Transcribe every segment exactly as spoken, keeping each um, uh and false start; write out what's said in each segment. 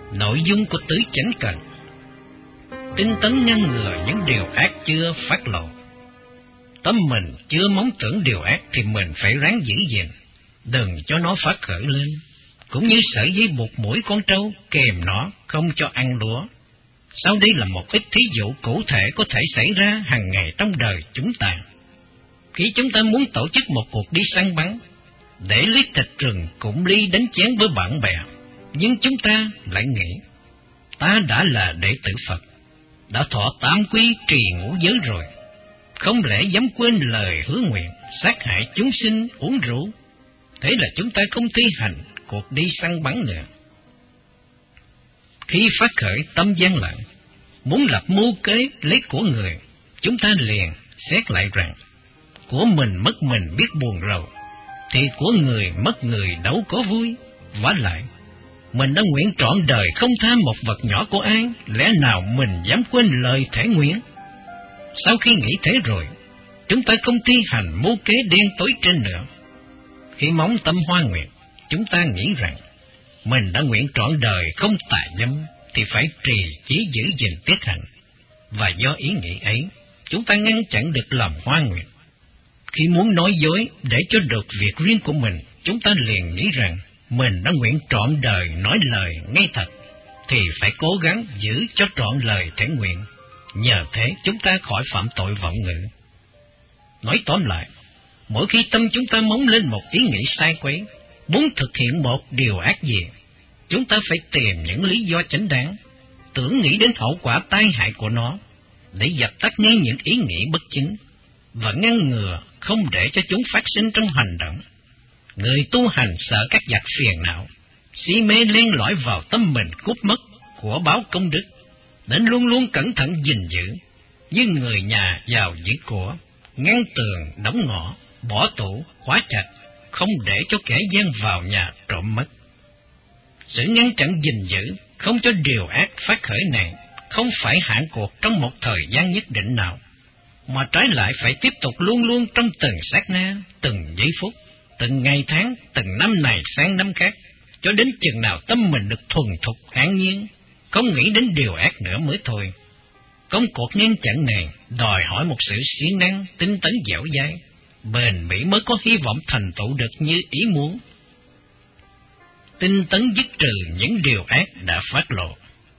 Nội dung của tứ chánh cần: tinh tấn ngăn ngừa những điều ác chưa phát lộ. Tâm mình chưa mong tưởng điều ác thì mình phải ráng giữ gìn, đừng cho nó phát khởi lên. Cũng như sợi dây buộc mũi con trâu, kèm nó không cho ăn lúa. Sau đây là một ít thí dụ cụ thể có thể xảy ra hàng ngày trong đời chúng ta. Khi chúng ta muốn tổ chức một cuộc đi săn bắn, để lấy thịt rừng cũng ly đánh chén với bạn bè, nhưng chúng ta lại nghĩ, ta đã là đệ tử Phật, đã thọ tam quy trì ngũ giới rồi, không lẽ dám quên lời hứa nguyện, sát hại chúng sinh, uống rượu. Thế là chúng ta không thi hành cuộc đi săn bắn nữa. Khi phát khởi tâm gian lận, muốn lập mưu kế lấy của người, chúng ta liền xét lại rằng, của mình mất mình biết buồn rầu, thì của người mất người đâu có vui. Vả lại, mình đã nguyện trọn đời không tham một vật nhỏ của ai, lẽ nào mình dám quên lời thể nguyện? Sau khi nghĩ thế rồi, chúng ta không thi hành mưu kế đen tối trên nữa. Khi móng tâm hoa nguyện, chúng ta nghĩ rằng, mình đã nguyện trọn đời không tà dâm, thì phải trì chí giữ gìn tiết hạnh. Và do ý nghĩ ấy, chúng ta ngăn chặn được lòng hoa nguyện. Khi muốn nói dối để cho được việc riêng của mình, chúng ta liền nghĩ rằng, mình đã nguyện trọn đời nói lời ngay thật, thì phải cố gắng giữ cho trọn lời thể nguyện. Nhờ thế chúng ta khỏi phạm tội vọng ngữ. Nói tóm lại, mỗi khi tâm chúng ta móng lên một ý nghĩ sai quấy, muốn thực hiện một điều ác gì, chúng ta phải tìm những lý do chánh đáng, tưởng nghĩ đến hậu quả tai hại của nó, để dập tắt ngay những ý nghĩ bất chính, và ngăn ngừa không để cho chúng phát sinh trong hành động. Người tu hành sợ các giặc phiền não, si mê len lỏi vào tâm mình cướp mất của báo công đức, nên luôn luôn cẩn thận gìn giữ, như người nhà giàu giữ của, ngăn tường, đóng ngõ, bỏ tủ, khóa chặt, không để cho kẻ gian vào nhà trộm mất. Sự ngăn chặn gìn giữ, không cho điều ác phát khởi này, không phải hạn cuộc trong một thời gian nhất định nào, mà trái lại phải tiếp tục luôn luôn trong từng sát na, từng giây phút, từng ngày tháng, từng năm này sang năm khác, cho đến chừng nào tâm mình được thuần thục an nhiên, không nghĩ đến điều ác nữa mới thôi. Công cuộc ngăn chặn này đòi hỏi một sự siêng năng, tinh tấn dẻo dai, bền bỉ mới có hy vọng thành tựu được như ý muốn. Tinh tấn dứt trừ những điều ác đã phát lộ.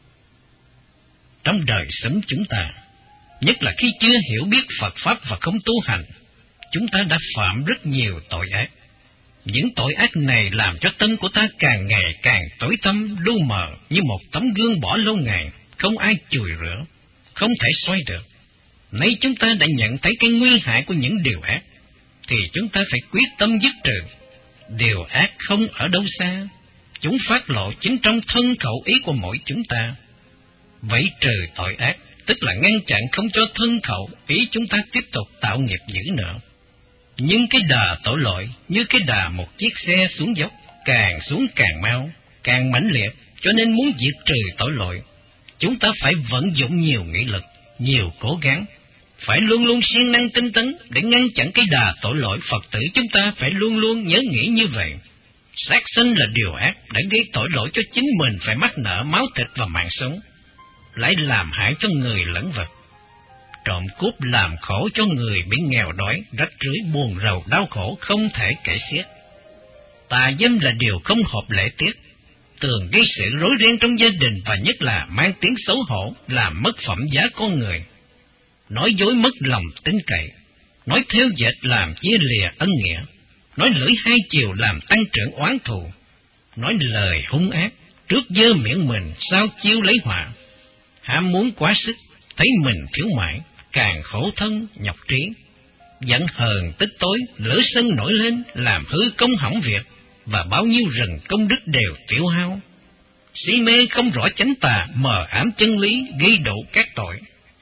Trong đời sống chúng ta, nhất là khi chưa hiểu biết Phật Pháp và không tu hành, chúng ta đã phạm rất nhiều tội ác. Những tội ác này làm cho tâm của ta càng ngày càng tối tăm, lu mờ như một tấm gương bỏ lâu ngày, không ai chùi rửa, không thể xoay được. Nay chúng ta đã nhận thấy cái nguy hại của những điều ác, thì chúng ta phải quyết tâm dứt trừ. Điều ác không ở đâu xa, chúng phát lộ chính trong thân khẩu ý của mỗi chúng ta. Vậy trừ tội ác, tức là ngăn chặn không cho thân khẩu ý chúng ta tiếp tục tạo nghiệp dữ nữa. Nhưng cái đà tội lỗi như cái đà một chiếc xe xuống dốc, càng xuống càng mau, càng mãnh liệt, cho nên muốn diệt trừ tội lỗi, chúng ta phải vận dụng nhiều nghị lực, nhiều cố gắng, phải luôn luôn siêng năng tinh tấn để ngăn chặn cái đà tội lỗi. Phật tử chúng ta phải luôn luôn nhớ nghĩ như vậy. Sát sinh là điều ác đã gây tội lỗi cho chính mình phải mắc nợ máu thịt và mạng sống, lại làm hại cho người lẫn vật. Trộm cướp làm khổ cho người bị nghèo đói, rách rưới, buồn rầu, đau khổ không thể kể xiết. Tà dâm là điều không hợp lễ tiết, thường gây sự rối ren trong gia đình, và nhất là mang tiếng xấu hổ, làm mất phẩm giá con người. Nói dối mất lòng tín cậy, nói theo dệt làm chia lìa ân nghĩa, nói lưỡi hai chiều làm tăng trưởng oán thù, nói lời hung ác, trước dơ miệng mình sao chiêu lấy họa. Ham muốn quá sức, thấy mình thiếu mãi, càng khổ thân nhọc trí. Giận hờn tức tối, lửa sân nổi lên, làm hư công hỏng việc, và bao nhiêu rừng công đức đều tiêu hao. Si mê không rõ chánh tà, mờ ám chân lý, gây đủ các tội.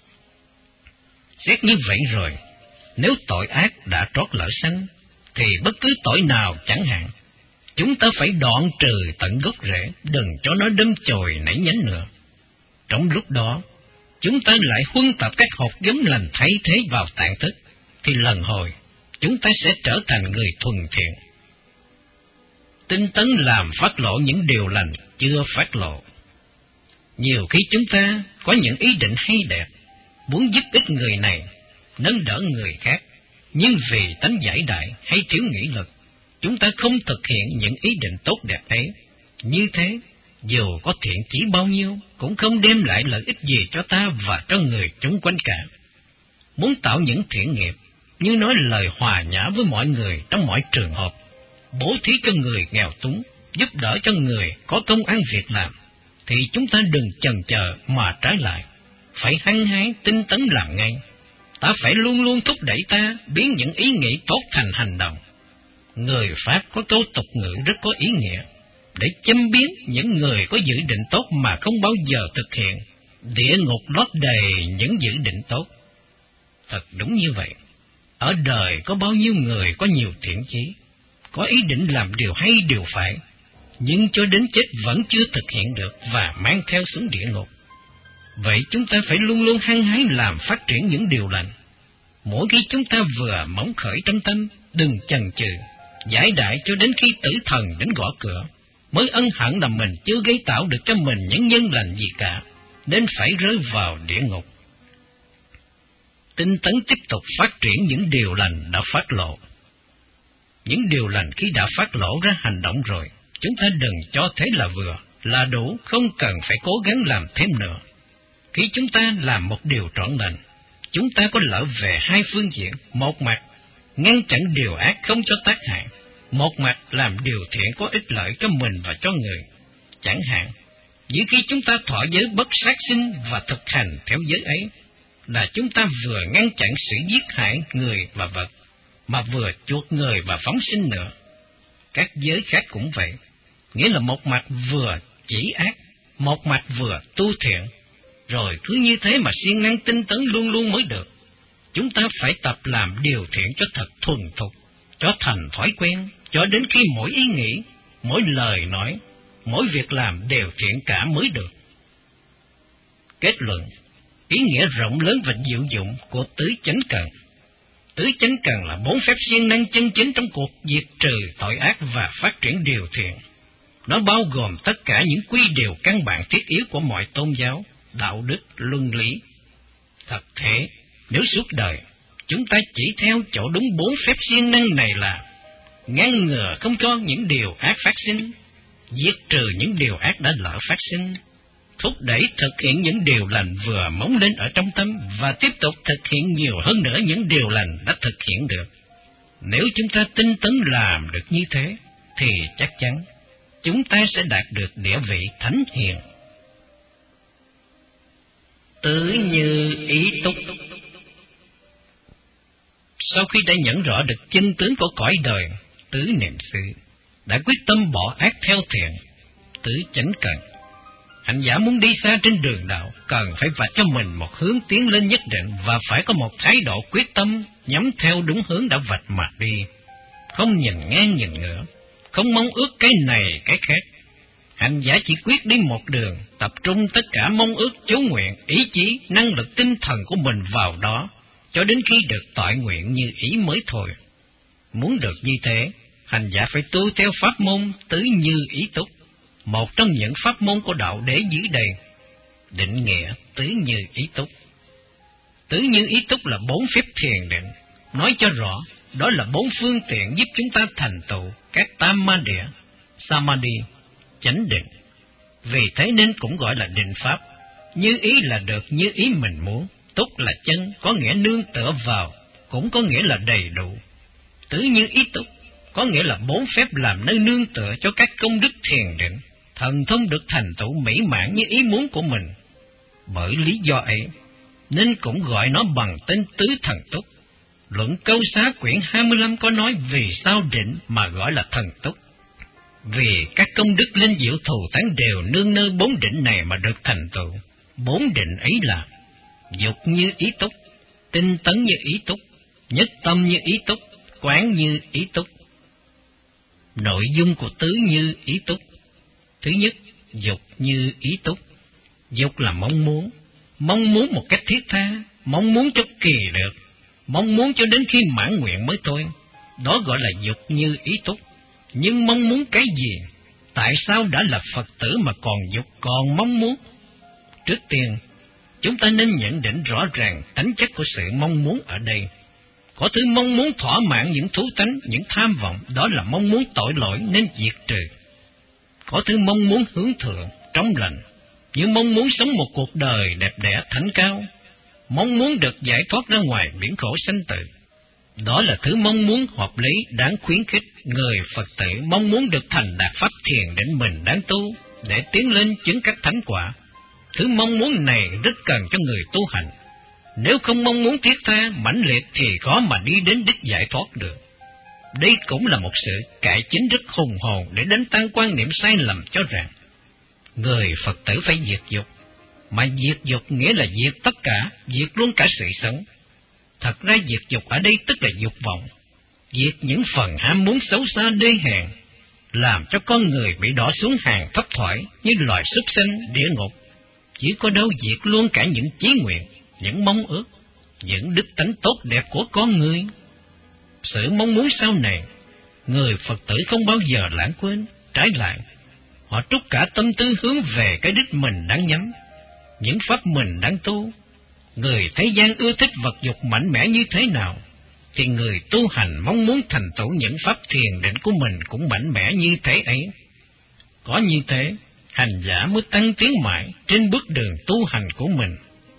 Xét như vậy rồi, nếu tội ác đã trót lỡ sanh, thì bất cứ tội nào chẳng hạn, chúng ta phải đoạn trừ tận gốc rễ, đừng cho nó đâm chồi nảy nhánh nữa. Trong lúc đó, chúng ta lại huân tập các hột giống lành thay thế vào tạng thức, thì lần hồi chúng ta sẽ trở thành người thuần thiện. Tinh tấn làm phát lộ những điều lành chưa phát lộ. Nhiều khi chúng ta có những ý định hay đẹp, muốn giúp ích người này, nâng đỡ người khác, nhưng vì tánh giải đại hay thiếu nghị lực, chúng ta không thực hiện những ý định tốt đẹp ấy. Như thế, dù có thiện chí bao nhiêu, cũng không đem lại lợi ích gì cho ta và cho người chúng quanh cả. Muốn tạo những thiện nghiệp, như nói lời hòa nhã với mọi người trong mọi trường hợp, bố thí cho người nghèo túng, giúp đỡ cho người có công ăn việc làm, thì chúng ta đừng chần chờ mà trái lại, phải hăng hái tinh tấn làm ngay. Ta phải luôn luôn thúc đẩy ta biến những ý nghĩ tốt thành hành động. Người Pháp có câu tục ngữ rất có ý nghĩa, để châm biếm những người có dự định tốt mà không bao giờ thực hiện. Địa ngục lót đầy những dự định tốt. Thật đúng như vậy. Ở đời có bao nhiêu người có nhiều thiện chí, có ý định làm điều hay điều phải, nhưng cho đến chết vẫn chưa thực hiện được và mang theo xuống địa ngục. Vậy chúng ta phải luôn luôn hăng hái làm phát triển những điều lành. Mỗi khi chúng ta vừa móng khởi trong tâm, đừng chần chừ, giải đại cho đến khi tử thần đến gõ cửa, mới ân hận là mình chưa gây tạo được cho mình những nhân lành gì cả, nên phải rơi vào địa ngục. Tinh tấn tiếp tục phát triển những điều lành đã phát lộ. Những điều lành khi đã phát lộ ra hành động rồi, chúng ta đừng cho thế là vừa, là đủ, không cần phải cố gắng làm thêm nữa. Khi chúng ta làm một điều trọn lành, chúng ta có lợi về hai phương diện. Một mặt, ngăn chặn điều ác không cho tác hại. Một mặt, làm điều thiện có ích lợi cho mình và cho người. Chẳng hạn, như khi chúng ta thọ giới bất sát sinh và thực hành theo giới ấy, là chúng ta vừa ngăn chặn sự giết hại người và vật, mà vừa chuộc người và phóng sinh nữa. Các giới khác cũng vậy, nghĩa là một mặt vừa chỉ ác, một mặt vừa tu thiện. Rồi cứ như thế mà siêng năng tinh tấn luôn luôn mới được. Chúng ta phải tập làm điều thiện cho thật thuần thục, cho thành thói quen, cho đến khi mỗi ý nghĩ, mỗi lời nói, mỗi việc làm đều thiện cả mới được. Kết luận, ý nghĩa rộng lớn và diệu dụng của tứ chánh cần. Tứ chánh cần là bốn phép siêng năng chân chính trong cuộc diệt trừ tội ác và phát triển điều thiện. Nó bao gồm tất cả những quy điều căn bản thiết yếu của mọi tôn giáo, đạo đức, luân lý. Thật thế, nếu suốt đời chúng ta chỉ theo chỗ đúng bốn phép siêng năng này là ngăn ngừa không cho những điều ác phát sinh, diệt trừ những điều ác đã lỡ phát sinh, thúc đẩy thực hiện những điều lành vừa móng lên ở trong tâm và tiếp tục thực hiện nhiều hơn nữa những điều lành đã thực hiện được. Nếu chúng ta tinh tấn làm được như thế, thì chắc chắn chúng ta sẽ đạt được địa vị thánh hiền. Tứ như ý túc. Sau khi đã nhận rõ được chân tướng của cõi đời, tứ niệm xứ đã quyết tâm bỏ ác theo thiện. Tứ chánh cần, hành giả muốn đi xa trên đường đạo, cần phải vạch cho mình một hướng tiến lên nhất định và phải có một thái độ quyết tâm nhắm theo đúng hướng đã vạch mà đi, không nhìn ngang nhìn ngửa, không mong ước cái này cái khác. Hành giả chỉ quyết đi một đường, tập trung tất cả mong ước, chú nguyện, ý chí, năng lực tinh thần của mình vào đó, cho đến khi được toại nguyện như ý mới thôi. Muốn được như thế, hành giả phải tu theo pháp môn tứ như ý túc, một trong những pháp môn của đạo đế dưới đây. Định nghĩa tứ như ý túc. Tứ như ý túc là bốn phép thiền định, nói cho rõ, đó là bốn phương tiện giúp chúng ta thành tựu các tam ma địa, samadhi, chánh định. Vì thế nên cũng gọi là định pháp. Như ý là được như ý mình muốn, túc là chân, có nghĩa nương tựa vào, cũng có nghĩa là đầy đủ. Tứ như ý túc có nghĩa là bốn phép làm nơi nương tựa cho các công đức thiền định, thần thông được thành tựu mỹ mãn như ý muốn của mình. Bởi lý do ấy, nên cũng gọi nó bằng tên tứ thần túc. Luận Câu Xá quyển hai mươi lăm có nói vì sao định mà gọi là thần túc. Vì các công đức linh diệu thù thắng đều nương nơi bốn định này mà được thành tựu. Bốn định ấy là dục như ý túc, tinh tấn như ý túc, nhất tâm như ý túc, quán như ý túc. Nội dung của tứ như ý túc. Thứ nhất, dục như ý túc. Dục là mong muốn, mong muốn một cách thiết tha, mong muốn cho kỳ được, mong muốn cho đến khi mãn nguyện mới thôi. Đó gọi là dục như ý túc. Nhưng mong muốn cái gì? Tại sao đã là Phật tử mà còn dục còn mong muốn? Trước tiên, chúng ta nên nhận định rõ ràng tính chất của sự mong muốn ở đây. Có thứ mong muốn thỏa mãn những thú tánh, những tham vọng, đó là mong muốn tội lỗi nên diệt trừ. Có thứ mong muốn hướng thượng, trong lành, như mong muốn sống một cuộc đời đẹp đẽ thánh cao, mong muốn được giải thoát ra ngoài biển khổ sanh tử. Đó là thứ mong muốn hợp lý, đáng khuyến khích. Người Phật tử mong muốn được thành đạt pháp thiền định mình đáng tu, để tiến lên chứng các thánh quả. Thứ mong muốn này rất cần cho người tu hành. Nếu không mong muốn thiết tha, mãnh liệt thì khó mà đi đến đích giải thoát được. Đây cũng là một sự cải chính rất hùng hồn để đánh tan quan niệm sai lầm cho rằng người Phật tử phải diệt dục, mà diệt dục nghĩa là diệt tất cả, diệt luôn cả sự sống. Thật ra diệt dục ở đây tức là dục vọng, diệt những phần ham muốn xấu xa đê hèn, làm cho con người bị đọa xuống hàng thấp thoải như loài súc sanh địa ngục. Chỉ có đâu diệt luôn cả những chí nguyện, những mong ước, những đức tánh tốt đẹp của con người. Sự mong muốn sau này, người Phật tử không bao giờ lãng quên, trái lại, họ trút cả tâm tư hướng về cái đích mình đang nhắm, những pháp mình đang tu. Người thế gian ưa thích vật dục mạnh mẽ như thế nào, thì người tu hành mong muốn thành tựu những pháp thiền định của mình cũng mạnh mẽ như thế ấy. Có như thế, hành giả mới tăng tiến mãi trên bước đường tu hành của mình.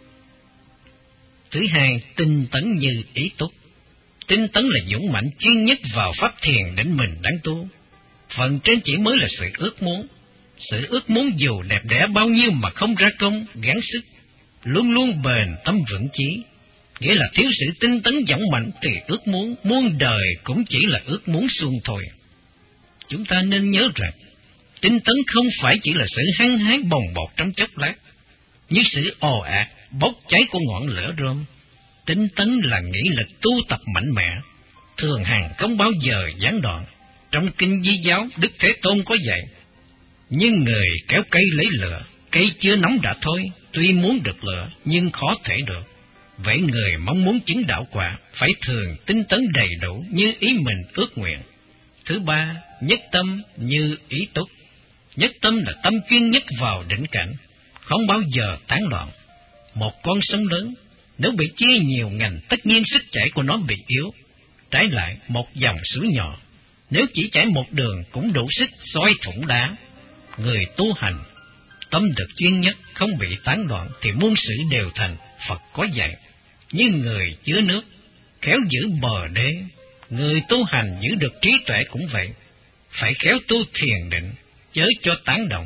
Thứ hai, tinh tấn như ý túc. Tinh tấn là dũng mạnh chuyên nhất vào pháp thiền định mình đang tu. Phần trên chỉ mới là sự ước muốn. Sự ước muốn dù đẹp đẽ bao nhiêu mà không ra công, gắng sức, luôn luôn bền tâm vững chí. Nghĩa là thiếu sự tinh tấn dũng mạnh thì ước muốn muôn đời cũng chỉ là ước muốn suông thôi. Chúng ta nên nhớ rằng, tinh tấn không phải chỉ là sự hăng hái bồng bột trong chốc lát, như sự ồ ạt, bốc cháy của ngọn lửa rơm. Tinh tấn là nghị lực tu tập mạnh mẽ, thường hằng không bao giờ gián đoạn. Trong kinh Di giáo, Đức Thế Tôn có dạy, như người kéo cây lấy lửa, cây chưa nóng đã thôi, tuy muốn được lửa nhưng khó thể được. Vậy người mong muốn chứng đạo quả phải thường tinh tấn đầy đủ như ý mình ước nguyện. Thứ ba, nhất tâm như ý túc. Nhất tâm là tâm chuyên nhất vào đỉnh cảnh, không bao giờ tán loạn. Một con sông lớn, nếu bị chia nhiều ngành, tất nhiên sức chảy của nó bị yếu. Trái lại, một dòng suối nhỏ, nếu chỉ chảy một đường cũng đủ sức xoi thủng đá. Người tu hành, tâm được chuyên nhất, không bị tán loạn, thì muôn sự đều thành. Phật có dạy, như người chứa nước, khéo giữ bờ đê. Người tu hành giữ được trí tuệ cũng vậy, phải khéo tu thiền định, chớ cho tán động.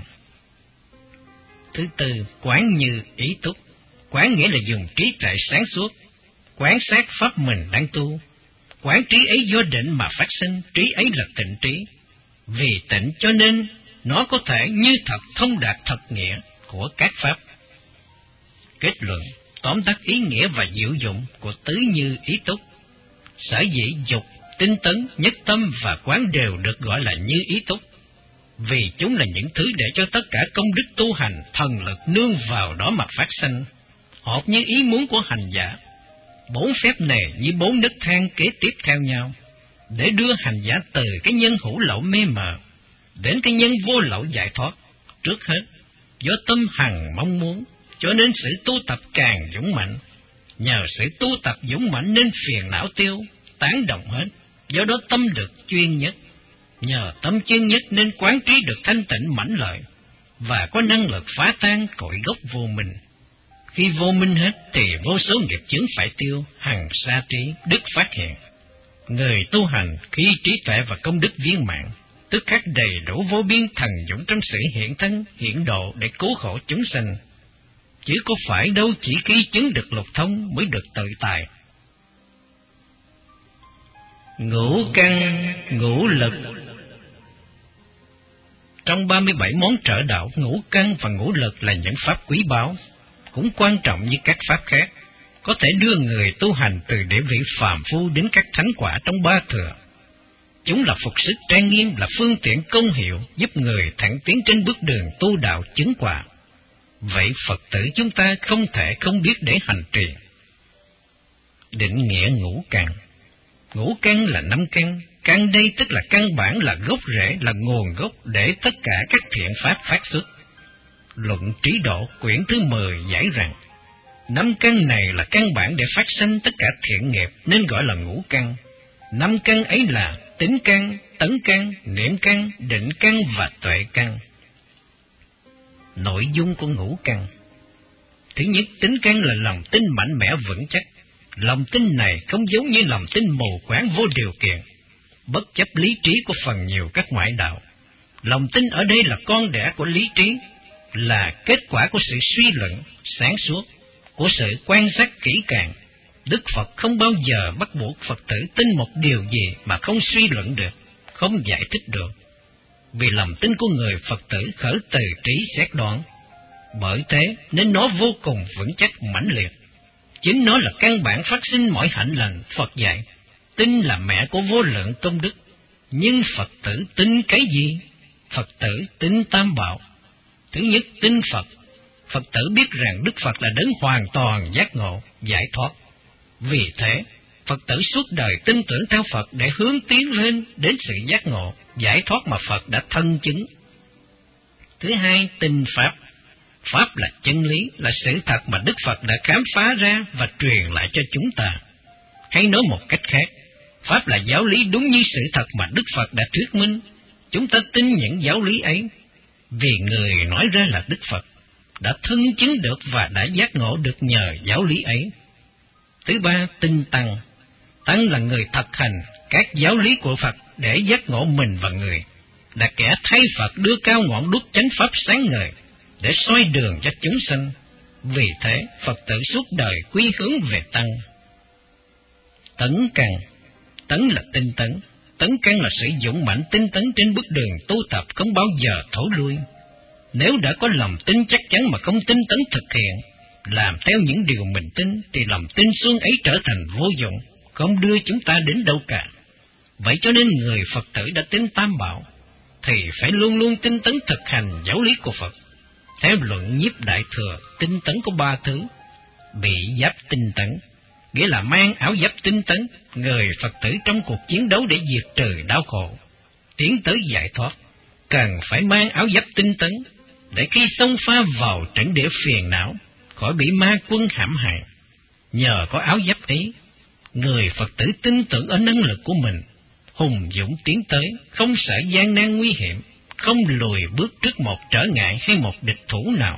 Thứ tư, quán như ý túc. Quán nghĩa là dùng trí tuệ sáng suốt, quán sát pháp mình đang tu. Quán trí ấy do định mà phát sinh, trí ấy là tịnh trí. Vì tịnh cho nên nó có thể như thật thông đạt thật nghĩa của các pháp. Kết luận, tóm tắt ý nghĩa và diệu dụng của tứ như ý túc. Sở dĩ dục, tinh tấn, nhất tâm và quán đều được gọi là như ý túc, vì chúng là những thứ để cho tất cả công đức tu hành, thần lực nương vào đó mà phát sinh, hợp như ý muốn của hành giả. Bốn phép này như bốn nấc thang kế tiếp theo nhau, để đưa hành giả từ cái nhân hữu lậu mê mờ đến cái nhân vô lậu giải thoát. Trước hết, do tâm hằng mong muốn, cho nên sự tu tập càng dũng mạnh. Nhờ sự tu tập dũng mạnh nên phiền não tiêu, tán động hết, do đó tâm được chuyên nhất. Nhờ tâm chuyên nhất nên quán trí được thanh tịnh mãnh lợi, và có năng lực phá tan cội gốc vô minh. Khi vô minh hết thì vô số nghiệp chướng phải tiêu, hằng sa trí, đức phát hiện. Người tu hành khi trí tuệ và công đức viên mãn, tức khắc đầy đủ vô biên thần dũng trong sự hiện thân, hiện độ để cứu khổ chúng sanh. Chứ có phải đâu chỉ khi chứng được lục thông mới được tự tại. Ngũ căn, ngũ lực. Trong ba mươi bảy món trợ đạo, ngũ căn và ngũ lực là những pháp quý báu, cũng quan trọng như các pháp khác, có thể đưa người tu hành từ địa vị phàm phu đến các thánh quả trong ba thừa. Chúng là phục sức trang nghiêm, là phương tiện công hiệu, giúp người thẳng tiến trên bước đường tu đạo chứng quả. Vậy Phật tử chúng ta không thể không biết để hành trì. Định nghĩa ngũ căn. Ngũ căn là năm căn, căn đây tức là căn bản, là gốc rễ, là nguồn gốc để tất cả các thiện pháp phát xuất. Luận Trí Độ quyển thứ mười giải rằng, năm căn này là căn bản để phát sinh tất cả thiện nghiệp nên gọi là ngũ căn. Năm căn ấy là tính căn, tấn căn, niệm căn, định căn và tuệ căn. Nội dung của ngũ căn. Thứ nhất, tính căn là lòng tin mạnh mẽ vững chắc. Lòng tin này không giống như lòng tin mù quáng vô điều kiện, bất chấp lý trí của phần nhiều các ngoại đạo. Lòng tin ở đây là con đẻ của lý trí, là kết quả của sự suy luận sáng suốt, của sự quan sát kỹ càng. Đức Phật không bao giờ bắt buộc Phật tử tin một điều gì mà không suy luận được, không giải thích được. Vì lòng tin của người Phật tử khởi từ trí xét đoán. Bởi thế nên nó vô cùng vững chắc mãnh liệt. Chính nó là căn bản phát sinh mọi hạnh lành. Phật dạy, tin là mẹ của vô lượng công đức. Nhưng Phật tử tin cái gì? Phật tử tin tam bảo. Thứ nhất, tin Phật. Phật tử biết rằng Đức Phật là đấng hoàn toàn giác ngộ, giải thoát. Vì thế, Phật tử suốt đời tin tưởng theo Phật để hướng tiến lên đến sự giác ngộ, giải thoát mà Phật đã thân chứng. Thứ hai, tin Pháp. Pháp là chân lý, là sự thật mà Đức Phật đã khám phá ra và truyền lại cho chúng ta. Hay nói một cách khác, Pháp là giáo lý đúng như sự thật mà Đức Phật đã thuyết minh. Chúng ta tin những giáo lý ấy, vì người nói ra là Đức Phật đã thân chứng được và đã giác ngộ được nhờ giáo lý ấy. Thứ ba, tin Tăng. Tăng là người thực hành các giáo lý của Phật để giác ngộ mình và người, là kẻ thay Phật đưa cao ngọn đuốc chánh pháp sáng ngời để soi đường cho chúng sinh. Vì thế, Phật tử suốt đời quy hướng về Tăng. Tấn căn. Tấn là tinh tấn. Tấn căn là sử dụng mạnh tinh tấn trên bước đường tu tập không bao giờ thối lui. Nếu đã có lòng tin chắc chắn mà không tinh tấn thực hiện, làm theo những điều mình tin, thì lòng tin xuông ấy trở thành vô dụng, không đưa chúng ta đến đâu cả. Vậy cho nên người Phật tử đã tin tam bảo, thì phải luôn luôn tinh tấn thực hành giáo lý của Phật. Theo luận Nhiếp Đại Thừa, tinh tấn có ba thứ: bị giáp tinh tấn, nghĩa là mang áo giáp tinh tấn, người Phật tử trong cuộc chiến đấu để diệt trừ đau khổ, tiến tới giải thoát, cần phải mang áo giáp tinh tấn, để khi xông pha vào trận địa phiền não, khỏi bị ma quân hãm hại. Nhờ có áo giáp ấy, người Phật tử tin tưởng ở năng lực của mình, hùng dũng tiến tới, không sợ gian nan nguy hiểm, không lùi bước trước một trở ngại hay một địch thủ nào.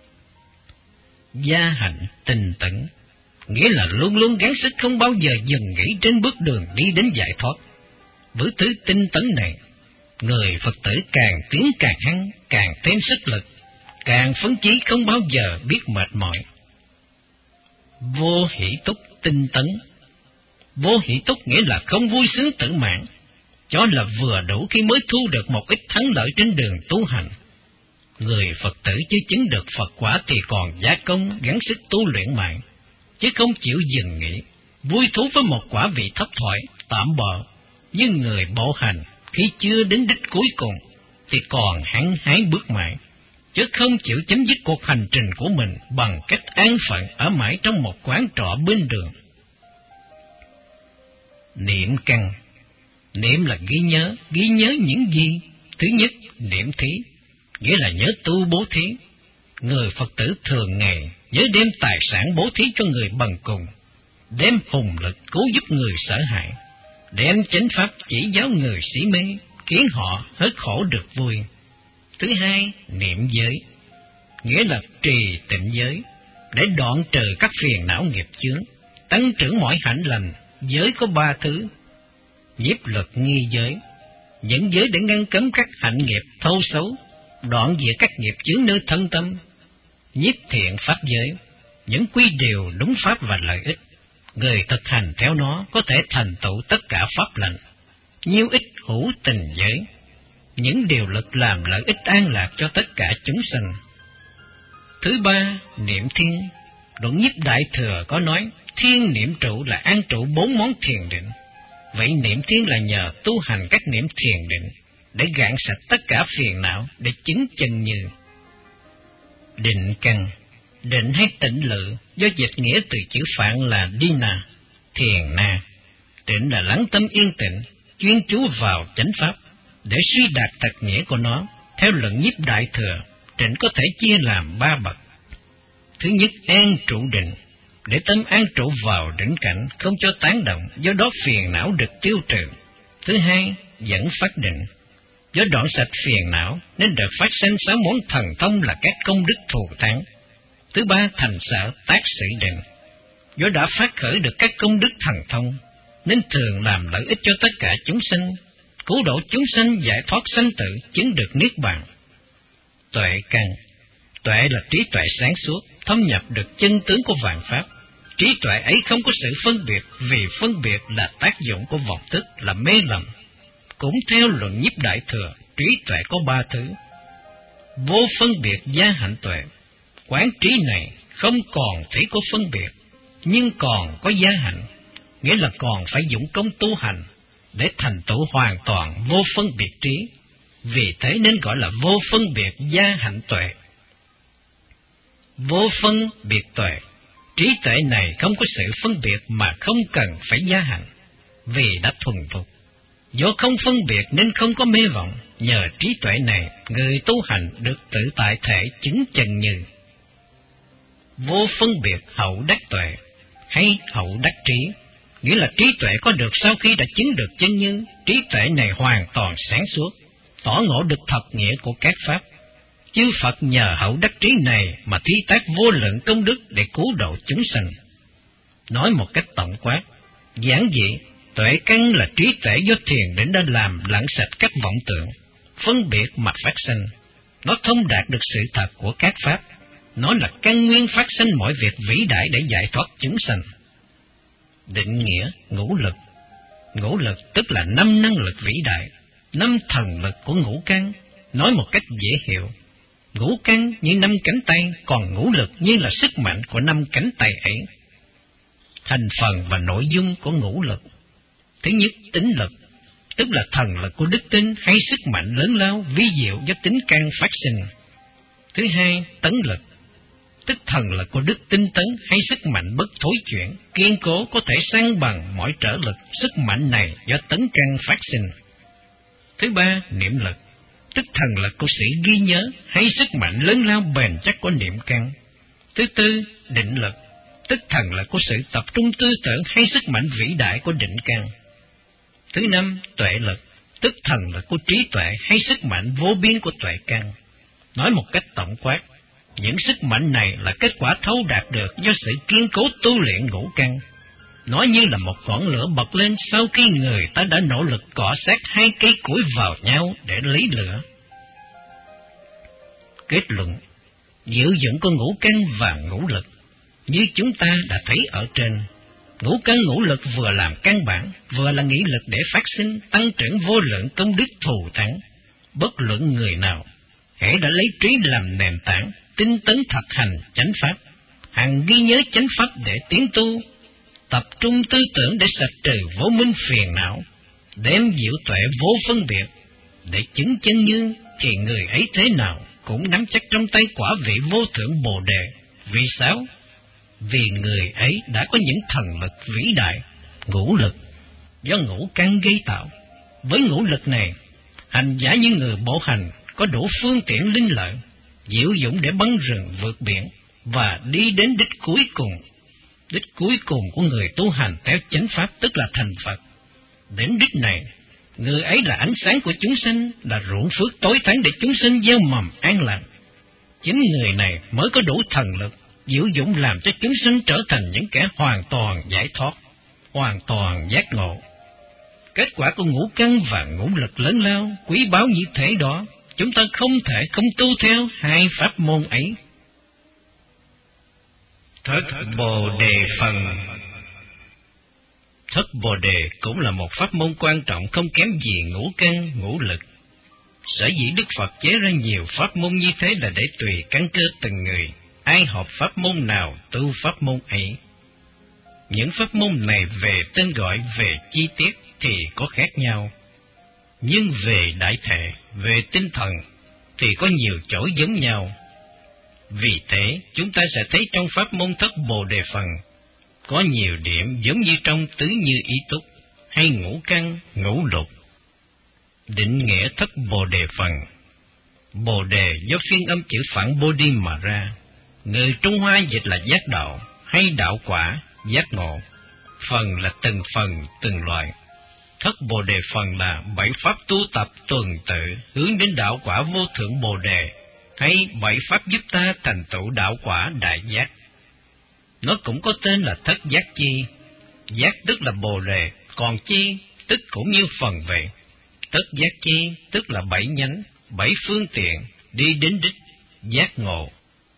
Gia hạnh tinh tấn, nghĩa là luôn luôn gắng sức, không bao giờ dừng nghỉ trên bước đường đi đến giải thoát. Với thứ tinh tấn này, người Phật tử càng tiến càng hăng, càng thêm sức lực, càng phấn chí, không bao giờ biết mệt mỏi. Vô hỷ túc tinh tấn. Vô hỷ túc nghĩa là không vui sướng tự mãn, cho là vừa đủ khi mới thu được một ít thắng lợi trên đường tu hành. Người Phật tử chưa chứng được Phật quả thì còn gia công gắng sức tu luyện mãi, chứ không chịu dừng nghỉ, vui thú với một quả vị thấp thoại, tạm bợ. Như người bộ hành, khi chưa đến đích cuối cùng, thì còn hăng hái bước mãi, chứ không chịu chấm dứt cuộc hành trình của mình bằng cách an phận ở mãi trong một quán trọ bên đường. Niệm căn. Niệm là ghi nhớ, ghi nhớ những gì? Thứ nhất, niệm thí, nghĩa là nhớ tu bố thí. Người Phật tử thường ngày nhớ đem tài sản bố thí cho người bần cùng, đem hùng lực cứu giúp người sợ hãi, đem chánh pháp chỉ giáo người sĩ mê, khiến họ hết khổ được vui. Thứ hai, niệm giới, nghĩa là trì tịnh giới, để đoạn trừ các phiền não nghiệp chướng, tăng trưởng mọi hạnh lành. Giới có ba thứ: nhiếp luật nghi giới, những giới để ngăn cấm các hạnh nghiệp thâu xấu, đoạn diệt các nghiệp chướng nơi thân tâm; nhiếp thiện pháp giới, những quy điều đúng pháp và lợi ích, người thực hành theo nó có thể thành tựu tất cả pháp lành; nhiêu ích hữu tình giới, những điều lực làm lợi ích an lạc cho tất cả chúng sinh. Thứ ba, niệm thiên. Luận Nhiếp Đại Thừa có nói, thiên niệm trụ là an trụ bốn món thiền định. Vậy niệm thiên là nhờ tu hành các niệm thiền định, để gạn sạch tất cả phiền não, để chứng chân như. Định căn. Định hay tịnh lự, do dịch nghĩa từ chữ Phạn là dina, thiền na. Định là lắng tâm yên tĩnh, chuyên chú vào chánh pháp, để suy đạt thật nghĩa của nó. Theo luận Nhiếp Đại Thừa, định có thể chia làm ba bậc. Thứ nhất, an trụ định, để tâm an trụ vào định cảnh, không cho tán động, do đó phiền não được tiêu trừ. Thứ hai, dẫn phát định, do đoạn sạch phiền não nên được phát sinh sáu món thần thông là các công đức thù thắng. Thứ ba, thành sở tác sự định, do đã phát khởi được các công đức thần thông nên thường làm lợi ích cho tất cả chúng sinh, cứu độ chúng sinh giải thoát sanh tử, chứng được niết bàn. Tuệ căn, tuệ là trí tuệ sáng suốt, thâm nhập được chân tướng của vạn pháp. Trí tuệ ấy không có sự phân biệt, vì phân biệt là tác dụng của vọng thức, là mê lầm. Cũng theo luận Nhiếp Đại Thừa, trí tuệ có ba thứ. Vô phân biệt gia hạnh tuệ, quán trí này không còn thể có phân biệt, nhưng còn có gia hạnh, nghĩa là còn phải dụng công tu hành để thành tựu hoàn toàn vô phân biệt trí. Vì thế nên gọi là vô phân biệt gia hạnh tuệ. Vô phân biệt tuệ, trí tuệ này không có sự phân biệt mà không cần phải gia hạnh, vì đã thuần thục. Do không phân biệt nên không có mê vọng, nhờ trí tuệ này người tu hành được tự tại thể chứng chân như. Vô phân biệt hậu đắc tuệ hay hậu đắc trí, nghĩa là trí tuệ có được sau khi đã chứng được chân như. Trí tuệ này hoàn toàn sáng suốt, tỏ ngộ được thật nghĩa của các pháp. Chư Phật nhờ hậu đắc trí này mà thí tác vô lượng công đức để cứu độ chúng sanh. Nói một cách tổng quát, giản dị, tuệ căn là trí tuệ do thiền định đã làm lặng sạch các vọng tưởng, phân biệt mà phát sinh. Nó thông đạt được sự thật của các pháp. Nó là căn nguyên phát sinh mọi việc vĩ đại để giải thoát chúng sanh. Định nghĩa ngũ lực. Ngũ lực tức là năm năng lực vĩ đại, năm thần lực của ngũ căn. Nói một cách dễ hiểu, ngũ căn như năm cánh tay, còn ngũ lực như là sức mạnh của năm cánh tay ấy. Thành phần và nội dung của ngũ lực. Thứ nhất, tính lực, tức là thần lực của đức tin hay sức mạnh lớn lao, vi diệu do tính căn phát sinh. Thứ hai, tấn lực, tức thần lực của đức tinh tấn hay sức mạnh bất thối chuyển, kiên cố có thể san bằng mọi trở lực, sức mạnh này do tấn căn phát sinh. Thứ ba, niệm lực, tức thần lực của sự ghi nhớ hay sức mạnh lớn lao bền chắc của niệm căn. Thứ tư, định lực, tức thần lực của sự tập trung tư tưởng hay sức mạnh vĩ đại của định căn. Thứ năm, tuệ lực, tức thần lực của trí tuệ hay sức mạnh vô biên của tuệ căn. Nói một cách tổng quát, những sức mạnh này là kết quả thấu đạt được do sự kiên cố tu luyện ngũ căn. Nó như là một ngọn lửa bật lên sau khi người ta đã nỗ lực cọ sát hai cây củi vào nhau để lấy lửa. Kết luận, diệu dụng của ngũ căn và ngũ lực, như chúng ta đã thấy ở trên, ngũ căn ngũ lực vừa làm căn bản, vừa là nghị lực để phát sinh, tăng trưởng vô lượng công đức thù thắng. Bất luận người nào, hễ đã lấy trí làm nền tảng, tinh tấn thực hành chánh pháp, hằng ghi nhớ chánh pháp để tiến tu, tập trung tư tưởng để sạch trừ vô minh phiền não, đem diệu tuệ vô phân biệt để chứng chân như, thì người ấy thế nào cũng nắm chắc trong tay quả vị vô thượng Bồ Đề. Vì sao? Vì người ấy đã có những thần lực vĩ đại, ngũ lực, do ngũ căn gây tạo. Với ngũ lực này, hành giả như người bộ hành có đủ phương tiện linh lợi, diệu dụng để băng rừng vượt biển và đi đến đích cuối cùng. Đích cuối cùng của người tu hành theo chánh pháp tức là thành Phật. Đến đích này, người ấy là ánh sáng của chúng sinh, là ruộng phước tối thắng để chúng sinh gieo mầm an lạc. Chính người này mới có đủ thần lực, diệu dụng làm cho chúng sinh trở thành những kẻ hoàn toàn giải thoát, hoàn toàn giác ngộ. Kết quả của ngũ căn và ngũ lực lớn lao, quý báu như thế đó, chúng ta không thể không tu theo hai pháp môn ấy. Thất Bồ Đề Phần. Thất Bồ Đề cũng là một pháp môn quan trọng không kém gì ngũ căn, ngũ lực. Sở dĩ Đức Phật chế ra nhiều pháp môn như thế là để tùy căn cơ từng người, ai hợp pháp môn nào tu pháp môn ấy. Những pháp môn này về tên gọi, về chi tiết thì có khác nhau, nhưng về đại thể, về tinh thần thì có nhiều chỗ giống nhau. Vì thế, chúng ta sẽ thấy trong pháp môn Thất Bồ Đề Phần có nhiều điểm giống như trong Tứ Như Ý Túc hay Ngũ Căn, Ngũ Lục. Định nghĩa Thất Bồ Đề Phần. Bồ đề do phiên âm chữ phản Bodhi mà ra. Người Trung Hoa dịch là giác đạo hay đạo quả, giác ngộ. Phần là từng phần, từng loại. Thất Bồ đề phần là bảy pháp tu tập tuần tự hướng đến đạo quả vô thượng Bồ đề, hay bảy pháp giúp ta thành tựu đạo quả đại giác. Nó cũng có tên là thất giác chi. Giác tức là Bồ đề, còn chi tức cũng như phần vậy. Thất giác chi tức là bảy nhánh, bảy phương tiện đi đến đích giác ngộ.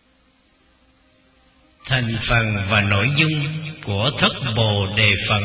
Thành phần và nội dung của thất Bồ đề phần.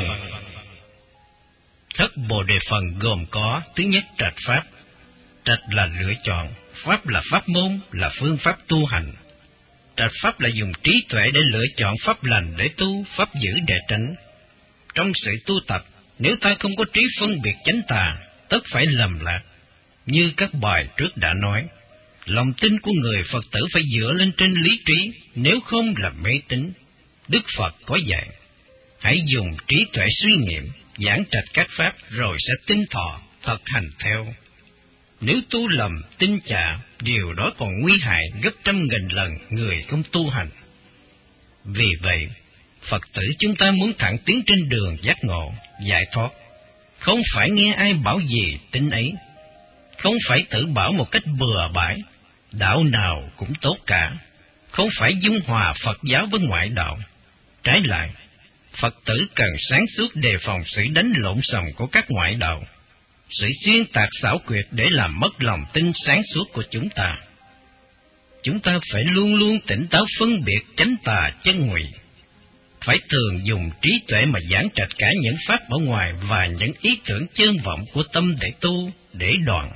Thất Bồ đề phần gồm có: thứ nhất, trạch pháp. Trạch là lựa chọn, pháp là pháp môn, là phương pháp tu hành. Trạch pháp là dùng trí tuệ để lựa chọn pháp lành để tu, pháp dữ để tránh. Trong sự tu tập, nếu ta không có trí phân biệt chánh tà, tất phải lầm lạc. Như các bài trước đã nói, lòng tin của người Phật tử phải dựa lên trên lý trí, nếu không là mê tín. Đức Phật có dạy, hãy dùng trí tuệ suy nghiệm, giảng trạch các pháp, rồi sẽ tin thọ, thực hành theo. Nếu tu lầm, tin chạ, điều đó còn nguy hại gấp trăm nghìn lần người không tu hành. Vì vậy, Phật tử chúng ta muốn thẳng tiến trên đường giác ngộ, giải thoát, không phải nghe ai bảo gì tin ấy, không phải tự bảo một cách bừa bãi, đạo nào cũng tốt cả, không phải dung hòa Phật giáo với ngoại đạo. Trái lại, Phật tử cần sáng suốt đề phòng sự đánh lộn xộn của các ngoại đạo, sự xuyên tạc xảo quyệt để làm mất lòng tin sáng suốt của chúng ta. Chúng ta phải luôn luôn tỉnh táo phân biệt chánh tà chân ngụy, phải thường dùng trí tuệ mà giảng trạch cả những pháp ở ngoài và những ý tưởng chơn vọng của tâm để tu, để đoạn.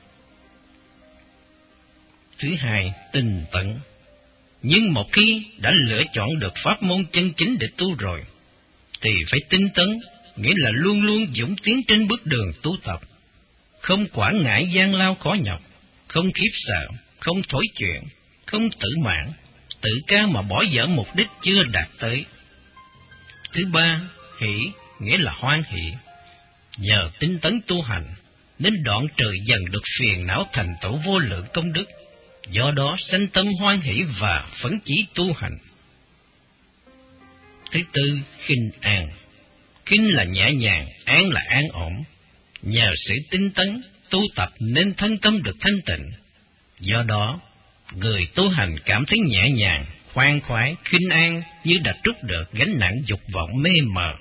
Thứ hai, tinh tấn. Nhưng một khi đã lựa chọn được pháp môn chân chính để tu rồi, thì phải tinh tấn, nghĩa là luôn luôn dũng tiến trên bước đường tu tập, không quản ngại gian lao khó nhọc, không khiếp sợ, không thối chuyện, không tự mãn, tự cao mà bỏ dở mục đích chưa đạt tới. Thứ ba, hỷ, nghĩa là hoan hỷ. Nhờ tinh tấn tu hành, nên đoạn trừ dần được phiền não thành tựu vô lượng công đức, do đó sanh tâm hoan hỷ và phấn chí tu hành. Thứ tư, khinh an. Khinh là nhẹ nhàng, an là an ổn. Nhờ sự tinh tấn, tu tập nên thân tâm được thanh tịnh. Do đó, người tu hành cảm thấy nhẹ nhàng, khoan khoái, khinh an, như đã trút được gánh nặng dục vọng mê mờ.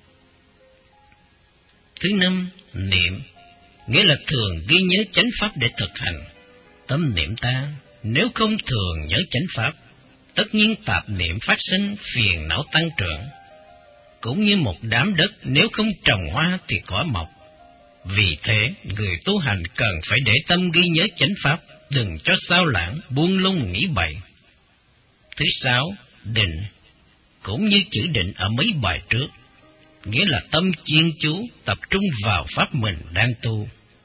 Thứ năm, niệm, nghĩa là thường ghi nhớ chánh pháp để thực hành. Tâm niệm ta, nếu không thường nhớ chánh pháp, tất nhiên tạp niệm phát sinh, phiền não tăng trưởng. Cũng như một đám đất nếu không trồng hoa thì cỏ mọc. Vì thế, người tu hành cần phải để tâm ghi nhớ chánh pháp, đừng cho sao lãng, buông lung nghĩ bậy. Thứ sáu, định, cũng như chữ định ở mấy bài trước, nghĩa là tâm chuyên chú, tập trung vào pháp mình đang tu.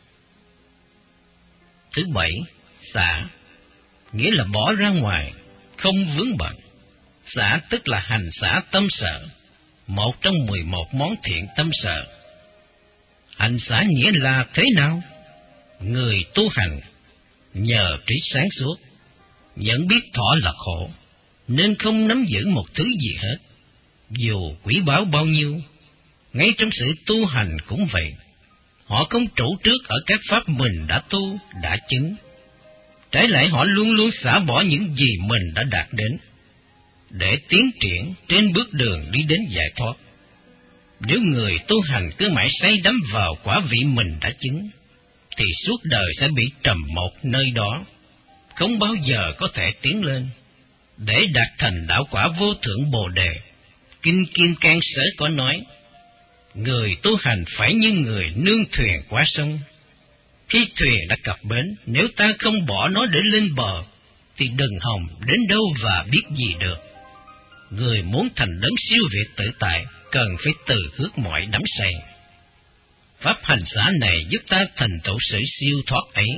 Thứ bảy, xả, nghĩa là bỏ ra ngoài, không vướng bận. Xả tức là hành xả tâm sở, một trong mười một món thiện tâm sở. Hành xả nghĩa là thế nào? Người tu hành nhờ trí sáng suốt, nhận biết thọ là khổ, nên không nắm giữ một thứ gì hết, dù quý báu bao nhiêu. Ngay trong sự tu hành cũng vậy, họ không trụ trước ở các pháp mình đã tu, đã chứng. Trái lại họ luôn luôn xả bỏ những gì mình đã đạt đến, để tiến triển trên bước đường đi đến giải thoát. Nếu người tu hành cứ mãi say đắm vào quả vị mình đã chứng, thì suốt đời sẽ bị trầm một nơi đó, không bao giờ có thể tiến lên. Để đạt thành đạo quả vô thượng Bồ đề, Kinh Kim Cang Sở có nói, người tu hành phải như người nương thuyền qua sông. Khi thuyền đã cập bến, nếu ta không bỏ nó để lên bờ, thì đừng hòng đến đâu và biết gì được. Người muốn thành đấng siêu việt tự tại, cần phải từ hước mọi đắm say. Pháp hành xả này giúp ta thành tựu sự siêu thoát ấy.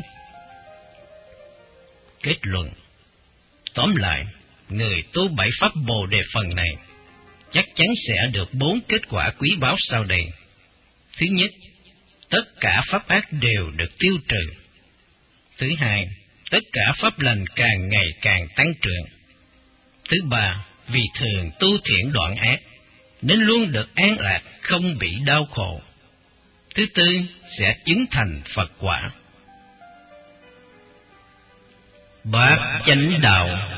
Kết luận. Tóm lại, người tu bảy pháp Bồ đề phần này chắc chắn sẽ được bốn kết quả quý báu sau đây. Thứ nhất, tất cả pháp ác đều được tiêu trừ. Thứ hai, tất cả pháp lành càng ngày càng tăng trưởng. Thứ ba, vì thường tu thiện đoạn ác, nên luôn được an lạc, không bị đau khổ. Thứ tư, sẽ chứng thành Phật quả. Bát chánh đạo.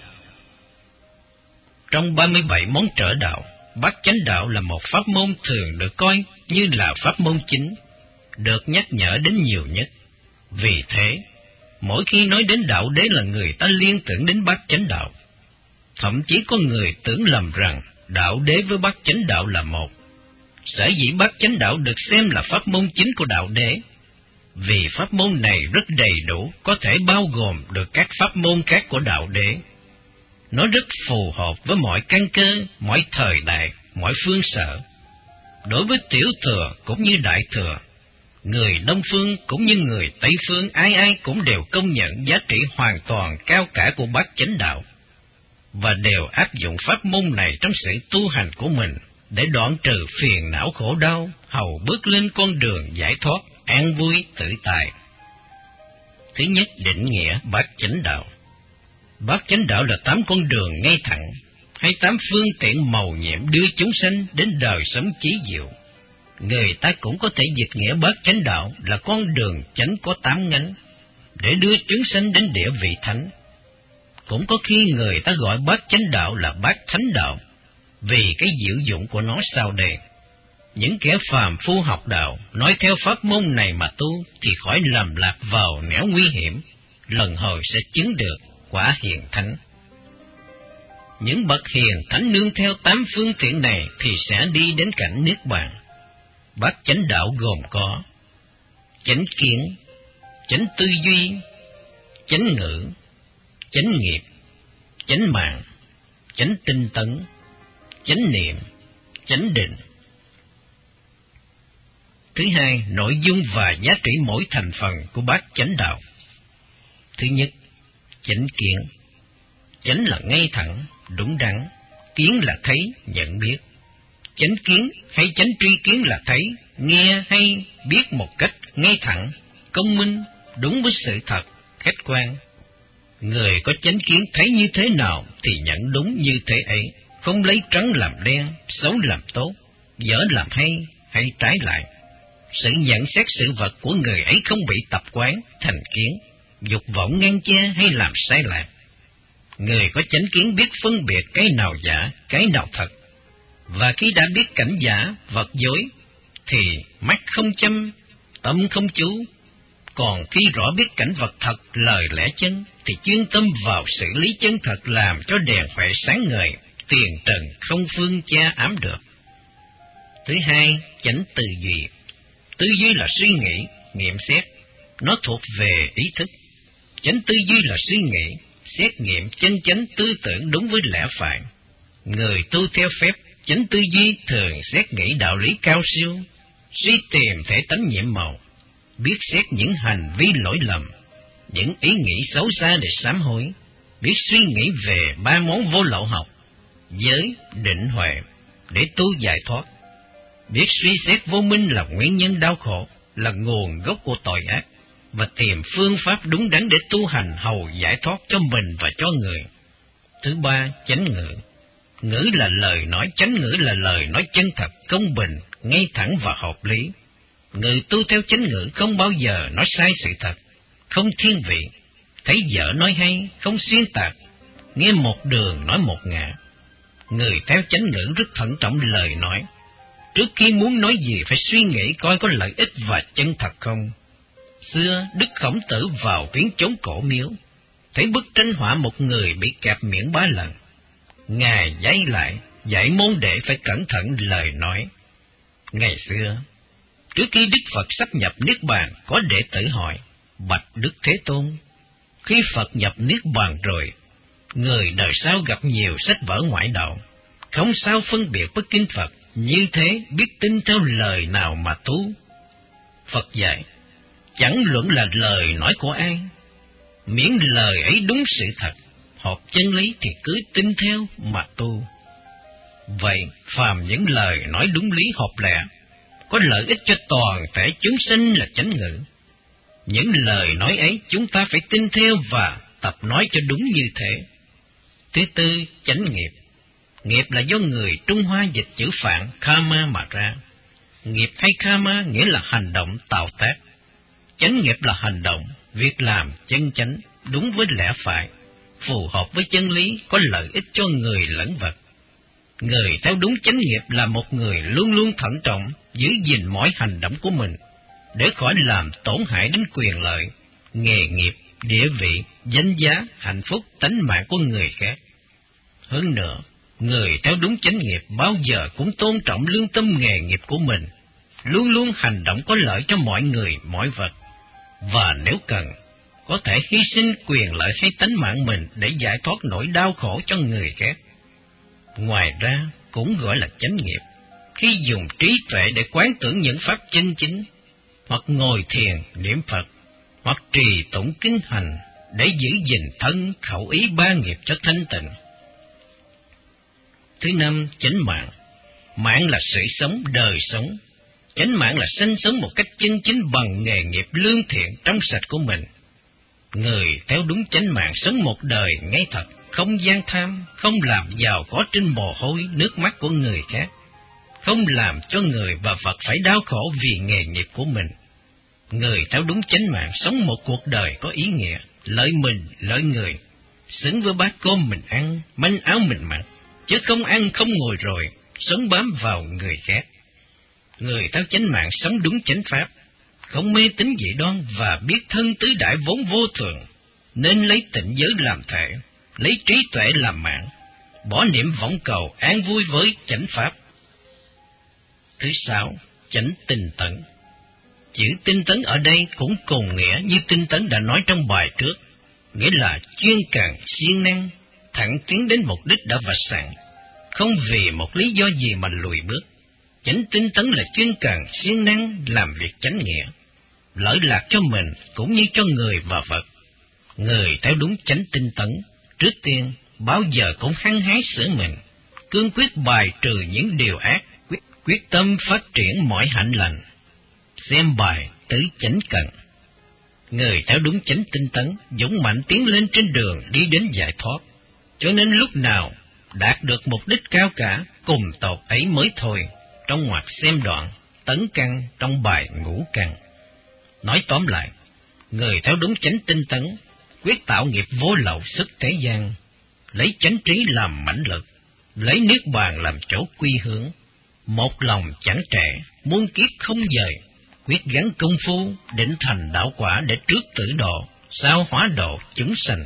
Trong ba mươi bảy món trợ đạo, bát chánh đạo là một pháp môn thường được coi như là pháp môn chính, được nhắc nhở đến nhiều nhất. Vì thế, mỗi khi nói đến đạo đế là người ta liên tưởng đến bát chánh đạo. Thậm chí có người tưởng lầm rằng đạo đế với bát chánh đạo là một. Sở dĩ bát chánh đạo được xem là pháp môn chính của đạo đế, vì pháp môn này rất đầy đủ, có thể bao gồm được các pháp môn khác của đạo đế. Nó rất phù hợp với mọi căn cơ, mọi thời đại, mọi phương sở. Đối với tiểu thừa cũng như đại thừa, người Đông Phương cũng như người Tây Phương, ai ai cũng đều công nhận giá trị hoàn toàn cao cả của bát chánh đạo, và đều áp dụng pháp môn này trong sự tu hành của mình để đoạn trừ phiền não khổ đau, hầu bước lên con đường giải thoát, an vui tự tại. Thứ nhất, định nghĩa bát chánh đạo. Bát chánh đạo là tám con đường ngay thẳng, hay tám phương tiện mầu nhiệm đưa chúng sanh đến đời sống chí diệu. Người ta cũng có thể dịch nghĩa bát chánh đạo là con đường chánh có tám nhánh, để đưa chúng sanh đến địa vị thánh. Cũng có khi người ta gọi bát chánh đạo là bát thánh đạo, vì cái diệu dụng của nó sau đây. Những kẻ phàm phu học đạo nói theo pháp môn này mà tu thì khỏi lầm lạc vào nẻo nguy hiểm, lần hồi sẽ chứng được quả hiền thánh. Những bậc hiền thánh nương theo tám phương tiện này thì sẽ đi đến cảnh niết bàn. Bát chánh đạo gồm có chánh kiến, chánh tư duy, chánh ngữ, chánh nghiệp, chánh mạng, chánh tinh tấn, chánh niệm, chánh định. Thứ hai, nội dung và giá trị mỗi thành phần của bát chánh đạo. Thứ nhất, chánh kiến. Chánh là ngay thẳng, đúng đắn, kiến là thấy, nhận biết. Chánh kiến hay chánh tri kiến là thấy, nghe hay biết một cách ngay thẳng, công minh, đúng với sự thật, khách quan. Người có chánh kiến thấy như thế nào thì nhận đúng như thế ấy, không lấy trắng làm đen, xấu làm tốt, dở làm hay, hay trái lại. Sự nhận xét sự vật của người ấy không bị tập quán, thành kiến, dục vọng ngăn che hay làm sai lạc. Người có chánh kiến biết phân biệt cái nào giả, cái nào thật, và khi đã biết cảnh giả, vật dối, thì mắt không chăm, tâm không chú. Còn khi rõ biết cảnh vật thật, lời lẽ chân, thì chuyên tâm vào xử lý chân thật, làm cho đèn huệ sáng ngời, tiền trần không phương cha ám được. Thứ hai, chánh tư duy. Tư duy là suy nghĩ, nghiệm xét, nó thuộc về ý thức. Chánh tư duy là suy nghĩ, xét nghiệm chân chánh tư tưởng đúng với lẽ phải. Người tu theo phép chánh tư duy thường xét nghĩ đạo lý cao siêu, suy tìm thể tánh nhiệm màu, biết xét những hành vi lỗi lầm, những ý nghĩ xấu xa để sám hối, biết suy nghĩ về ba món vô lậu học, giới, định, huệ, để tu giải thoát, biết suy xét vô minh là nguyên nhân đau khổ, là nguồn gốc của tội ác, và tìm phương pháp đúng đắn để tu hành hầu giải thoát cho mình và cho người. Thứ ba, chánh ngữ. Ngữ là lời nói, chánh ngữ là lời nói chân thật, công bình, ngay thẳng và hợp lý. Người tu theo chánh ngữ không bao giờ nói sai sự thật, không thiên vị, thấy dở nói hay, không xuyên tạc, nghe một đường nói một ngã. Người theo chánh ngữ rất thận trọng lời nói. Trước khi muốn nói gì phải suy nghĩ coi có lợi ích và chân thật không. Xưa, Đức Khổng Tử vào viếng chốn cổ miếu, thấy bức tranh họa một người bị kẹp miệng ba lần. Ngài dạy lại, dạy môn đệ phải cẩn thận lời nói. Ngày xưa, trước khi Đức Phật sắp nhập Niết Bàn, có đệ tử hỏi, bạch Đức Thế Tôn, khi Phật nhập Niết Bàn rồi, người đời sau gặp nhiều sách vở ngoại đạo, không sao phân biệt với kinh Phật, như thế biết tin theo lời nào mà tu? Phật dạy, chẳng luận là lời nói của ai, miễn lời ấy đúng sự thật, hợp chân lý thì cứ tin theo mà tu. Vậy, phàm những lời nói đúng lý hợp lẽ, có lợi ích cho toàn thể chúng sinh là chánh ngữ. Những lời nói ấy chúng ta phải tin theo và tập nói cho đúng như thế. Thứ tư, chánh nghiệp. Nghiệp là do người Trung Hoa dịch chữ Phạn karma mà ra. Nghiệp hay karma nghĩa là hành động tạo tác. Chánh nghiệp là hành động, việc làm chân chánh, đúng với lẽ phải, phù hợp với chân lý, có lợi ích cho người lẫn vật. Người theo đúng chánh nghiệp là một người luôn luôn thận trọng, giữ gìn mọi hành động của mình, để khỏi làm tổn hại đến quyền lợi, nghề nghiệp, địa vị, danh giá, hạnh phúc, tánh mạng của người khác. Hơn nữa, người theo đúng chánh nghiệp bao giờ cũng tôn trọng lương tâm nghề nghiệp của mình, luôn luôn hành động có lợi cho mọi người, mọi vật, và nếu cần, có thể hy sinh quyền lợi hay tánh mạng mình để giải thoát nỗi đau khổ cho người khác. Ngoài ra, cũng gọi là chánh nghiệp, khi dùng trí tuệ để quán tưởng những pháp chân chính, hoặc ngồi thiền, niệm Phật, hoặc trì tụng kinh hành, để giữ gìn thân, khẩu ý ba nghiệp cho thanh tịnh. Thứ năm, chánh mạng. Mạng là sự sống, đời sống. Chánh mạng là sinh sống một cách chân chính bằng nghề nghiệp lương thiện trong sạch của mình. Người theo đúng chánh mạng sống một đời ngay thật, không gian tham, không làm giàu có trên mồ hôi, nước mắt của người khác, không làm cho người và vật phải đau khổ vì nghề nghiệp của mình. Người theo đúng chánh mạng sống một cuộc đời có ý nghĩa, lợi mình, lợi người, xứng với bát cơm mình ăn, manh áo mình mặc, chứ không ăn không ngồi rồi, sống bám vào người khác. Người theo chánh mạng sống đúng chánh pháp, không mê tín dị đoan và biết thân tứ đại vốn vô thường, nên lấy tịnh giới làm thể, lấy trí tuệ làm mạng, bỏ niệm vọng cầu an vui với chánh pháp. Thứ sáu, chánh tinh tấn. Chữ tinh tấn ở đây cũng cùng nghĩa như tinh tấn đã nói trong bài trước, nghĩa là chuyên cần, siêng năng, thẳng tiến đến mục đích đã vạch sẵn, không vì một lý do gì mà lùi bước. Chánh tinh tấn là chuyên cần, siêng năng, làm việc chánh nghĩa, lợi lạc cho mình cũng như cho người và vật. Người theo đúng chánh tinh tấn, trước tiên bao giờ cũng hăng hái sửa mình, cương quyết bài trừ những điều ác, quyết, quyết tâm phát triển mọi hạnh lành. Xem bài tứ chánh cần. Người theo đúng chánh tinh tấn, dũng mạnh tiến lên trên đường đi đến giải thoát, cho nên lúc nào đạt được mục đích cao cả cùng tột ấy mới thôi. Trong ngoặc xem đoạn tấn căn trong bài ngũ căn. Nói tóm lại, người theo đúng chánh tinh tấn, quyết tạo nghiệp vô lậu sức thế gian, lấy chánh trí làm mãnh lực, lấy niết bàn làm chỗ quy hướng, một lòng chẳng trẻ, muôn kiếp không dời, quyết gắn công phu, định thành đạo quả để trước tử độ, sau hóa độ chúng sanh.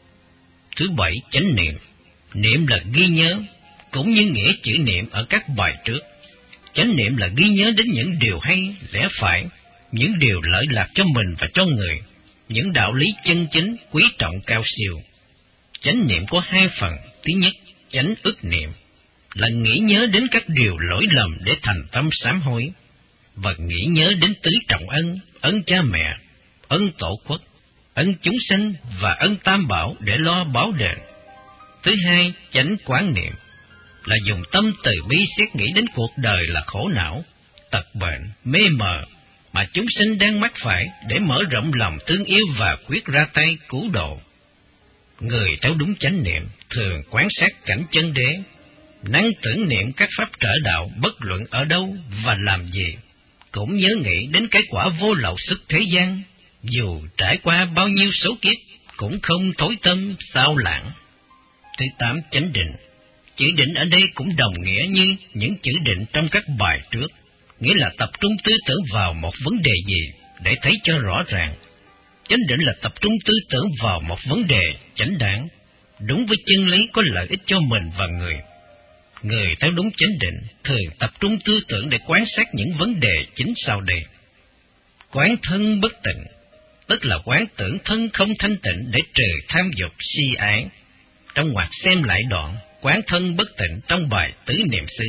Thứ bảy, chánh niệm. Niệm là ghi nhớ, cũng như nghĩa chữ niệm ở các bài trước. Chánh niệm là ghi nhớ đến những điều hay, lẽ phải, những điều lợi lạc cho mình và cho người, những đạo lý chân chính, quý trọng cao siêu. Chánh niệm có hai phần. Thứ nhất, chánh ức niệm, là nghĩ nhớ đến các điều lỗi lầm để thành tâm sám hối, và nghĩ nhớ đến tứ trọng ân, ân cha mẹ, ân tổ quốc, ân chúng sanh và ân tam bảo để lo báo đền. Thứ hai, chánh quán niệm, là dùng tâm từ bi xét nghĩ đến cuộc đời là khổ não, tật bệnh, mê mờ mà chúng sinh đang mắc phải, để mở rộng lòng thương yêu và quyết ra tay cứu độ. Người theo đúng chánh niệm thường quan sát cảnh chân đế, năng tưởng niệm các pháp trở đạo bất luận ở đâu và làm gì, cũng nhớ nghĩ đến cái quả vô lậu sức thế gian, dù trải qua bao nhiêu số kiếp cũng không thối tâm sao lãng. Thứ tám, chánh định. Chữ định ở đây cũng đồng nghĩa như những chữ định trong các bài trước, nghĩa là tập trung tư tưởng vào một vấn đề gì để thấy cho rõ ràng. Chánh định là tập trung tư tưởng vào một vấn đề chánh đáng, đúng với chân lý, có lợi ích cho mình và người. Người theo đúng chánh định thường tập trung tư tưởng để quan sát những vấn đề chính sau đây. Quán thân bất tịnh, tức là quán tưởng thân không thanh tịnh để trừ tham dục si ái. Trong ngoặc xem lại đoạn quán thân bất tịnh trong bài tứ niệm xứ.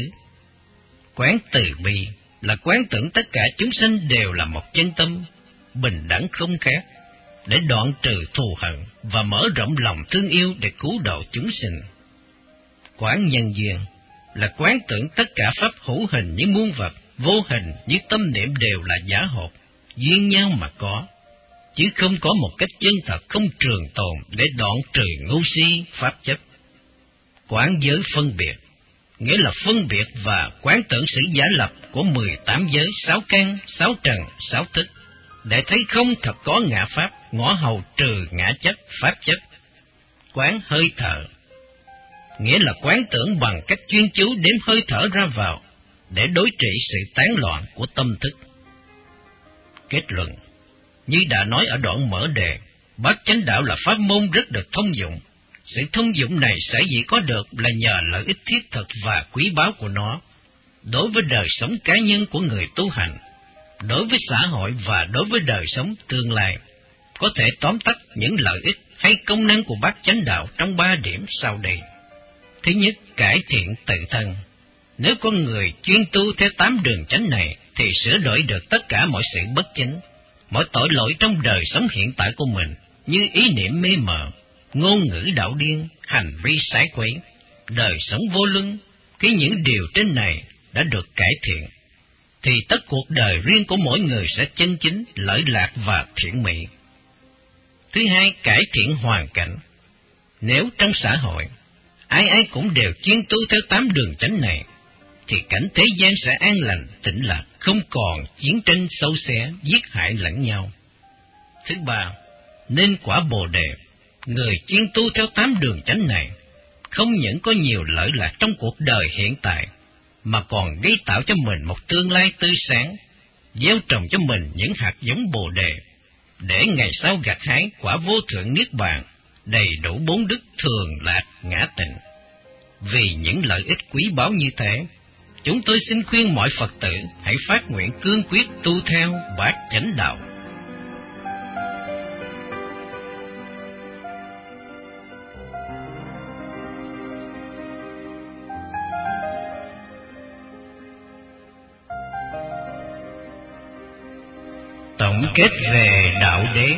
Quán từ bi là quán tưởng tất cả chúng sanh đều là một chân tâm, bình đẳng không khác, để đoạn trừ thù hận và mở rộng lòng thương yêu để cứu độ chúng sinh. Quán nhân duyên là quán tưởng tất cả pháp hữu hình như muôn vật, vô hình như tâm niệm đều là giả hột, duyên nhau mà có, chứ không có một cách chân thật không trường tồn để đoạn trừ ngu si pháp chấp. Quán giới phân biệt, nghĩa là phân biệt và quán tưởng sự giả lập của mười tám giới, sáu căn, sáu trần, sáu thức, để thấy không thật có ngã pháp, ngõ hầu trừ ngã chấp, pháp chấp. Quán hơi thở, nghĩa là quán tưởng bằng cách chuyên chú đếm hơi thở ra vào, để đối trị sự tán loạn của tâm thức. Kết luận, như đã nói ở đoạn mở đề, Bát Chánh Đạo là pháp môn rất được thông dụng. Sự thông dụng này sở dĩ có được là nhờ lợi ích thiết thực và quý báu của nó, đối với đời sống cá nhân của người tu hành, đối với xã hội và đối với đời sống tương lai. Có thể tóm tắt những lợi ích hay công năng của Bát Chánh Đạo trong ba điểm sau đây. Thứ nhất, cải thiện tự thân. Nếu con người chuyên tu theo tám đường chánh này, thì sửa đổi được tất cả mọi sự bất chánh, mọi tội lỗi trong đời sống hiện tại của mình, như ý niệm mê mờ, ngôn ngữ đạo điên, hành vi sái quấy, đời sống vô luân. Khi những điều trên này đã được cải thiện, thì tất cuộc đời riêng của mỗi người sẽ chân chính, lợi lạc và thiện mỹ. Thứ hai, cải thiện hoàn cảnh. Nếu trong xã hội, ai ai cũng đều chuyên tu theo tám đường chánh này, thì cảnh thế gian sẽ an lành, tĩnh lạc, không còn chiến tranh xấu xé, giết hại lẫn nhau. Thứ ba, nên quả Bồ Đề. Người chuyên tu theo tám đường chánh này, không những có nhiều lợi lạc trong cuộc đời hiện tại, mà còn gây tạo cho mình một tương lai tươi sáng, gieo trồng cho mình những hạt giống Bồ Đề, để ngày sau gặt hái quả vô thượng niết bàn, đầy đủ bốn đức thường lạc ngã tịnh. Vì những lợi ích quý báu như thế, chúng tôi xin khuyên mọi Phật tử hãy phát nguyện cương quyết tu theo Bát Chánh Đạo. Tổng kết về đạo đế.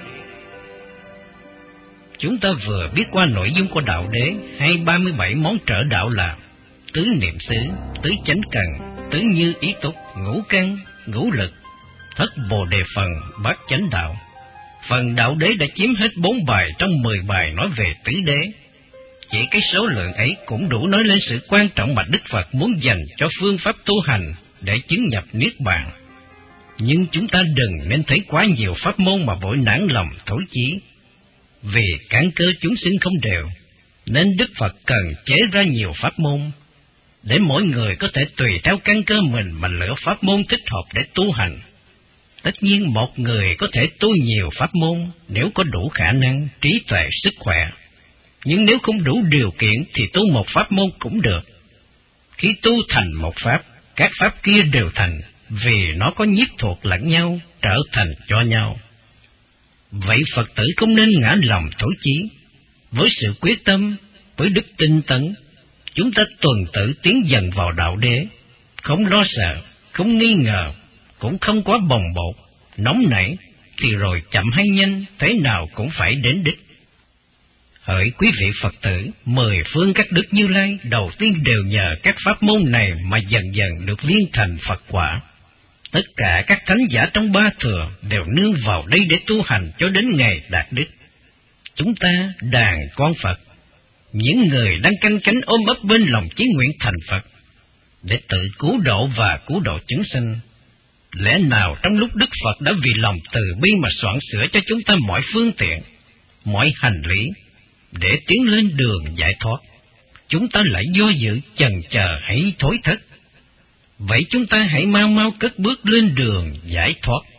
Chúng ta vừa biết qua nội dung của đạo đế hay ba mươi bảy món trợ đạo là tứ niệm xứ, tứ chánh cần, tứ như ý túc, ngũ căn, ngũ lực, thất bồ đề phần, bát chánh đạo. Phần đạo đế đã chiếm hết bốn bài trong mười bài nói về tứ đế. Chỉ cái số lượng ấy cũng đủ nói lên sự quan trọng mà Đức Phật muốn dành cho phương pháp tu hành để chứng nhập niết bàn. Nhưng chúng ta đừng nên thấy quá nhiều pháp môn mà vội nản lòng thối chí. Vì căn cơ chúng sinh không đều, nên Đức Phật cần chế ra nhiều pháp môn, để mỗi người có thể tùy theo căn cơ mình mà lựa pháp môn thích hợp để tu hành. Tất nhiên một người có thể tu nhiều pháp môn nếu có đủ khả năng, trí tuệ, sức khỏe. Nhưng nếu không đủ điều kiện thì tu một pháp môn cũng được. Khi tu thành một pháp, các pháp kia đều thành, vì nó có nhiếp thuộc lẫn nhau, trở thành cho nhau. Vậy Phật tử không nên ngã lòng thối chí. Với sự quyết tâm, với đức tinh tấn, chúng ta tuần tự tiến dần vào đạo đế, không lo sợ, không nghi ngờ, cũng không quá bồng bột, nóng nảy, thì rồi chậm hay nhanh, thế nào cũng phải đến đích. Hỡi quý vị Phật tử, mười phương các đức Như Lai đầu tiên đều nhờ các pháp môn này mà dần dần được viên thành Phật quả. Tất cả các thánh giả trong ba thừa đều nương vào đây để tu hành cho đến ngày đạt đức. Chúng ta, đàn con Phật, những người đang canh cánh ôm ấp bên lòng chí nguyện thành Phật, để tự cứu độ và cứu độ chúng sinh. Lẽ nào trong lúc Đức Phật đã vì lòng từ bi mà soạn sửa cho chúng ta mọi phương tiện, mọi hành lý, để tiến lên đường giải thoát, chúng ta lại do dự chần chờ hay thối thất? Vậy chúng ta hãy mau mau cất bước lên đường giải thoát.